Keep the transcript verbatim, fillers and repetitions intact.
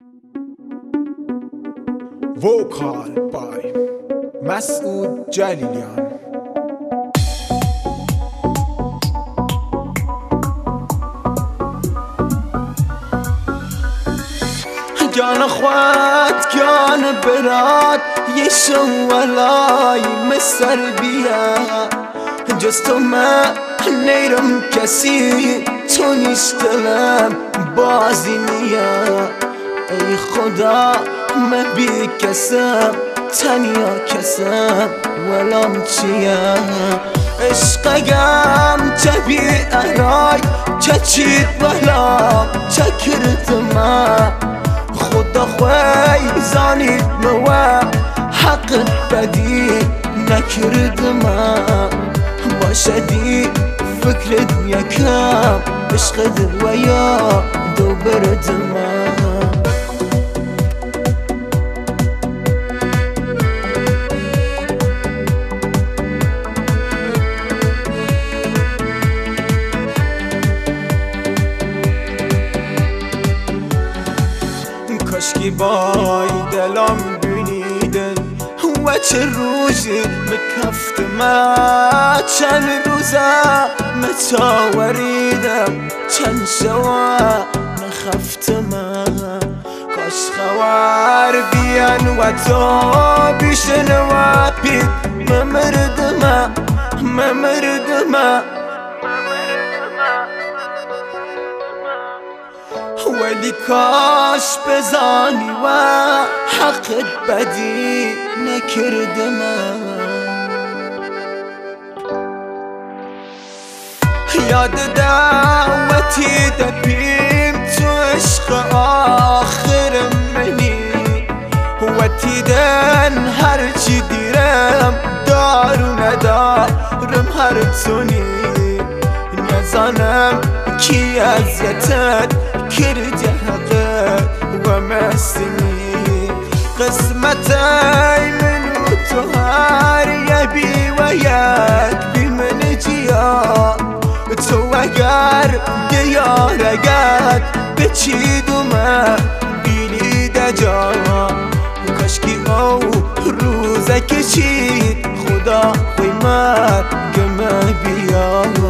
Vocal by مسعود جلیلیان. كان اخوات كان براد يشو ولاي مسر بيا جستو ما نيرم كسي تو نشتلم بازي نيا اي خدا ما بي كسم تنيا كسم ولم چيا عشقم تبي اراي چچيت ولا چكرت ما خدا خوی زانید موا حق بدی نکرد ما باشدی فکرت یکم عشقت ویا دو برد ما کاشکی بای دلم بینیدن و چه روزی مکفت ما چند روزه متاوریدم چند شوا نخفت ما کاش خوار بیان و تو بیشن و بید ممرد ما ممرد ما ولی کاش بزانی و حقت بدی نکرد من یاد دعوتی دبیم تو عشق آخر منی وتی دن هرچی دیرم دارو ندارم هر تونی نزانم کی اذیتت کرد حقت و مسنی قسمتای من و تو هر یبی و یک بی من جیا تو اگر دیارگت بچید و من بیلی دجا کاشکی او روزه کشید خدا خوی مرگم بیا